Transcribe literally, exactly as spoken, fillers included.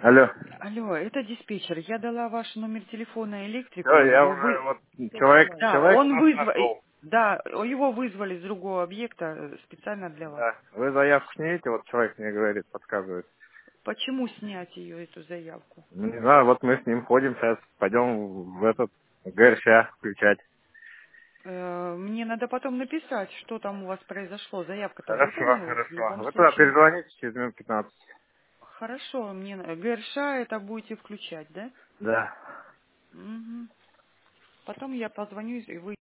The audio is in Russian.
Алло. Алло, это диспетчер. Я дала ваш номер телефона Все, электрику. я Вы... уже вот человек, Да, человек он нас вызвал... нашел. Да, его вызвали с другого объекта э, специально для вас. Да. Вы заявку снимете, вот человек мне говорит, подсказывает. Почему снять ее, эту заявку? Ну, не знаю, вот мы с ним ходим сейчас, пойдем в этот ГРЩ включать. Э, Мне надо потом написать, что там у вас произошло. Заявка-то Хорошо, выполнилась в хорошо. любом Вы туда случае. перезвоните через минут пятнадцать. Хорошо, мне на- ГРШ это будете включать, да? Да. Мгм. Потом я позвоню, и вы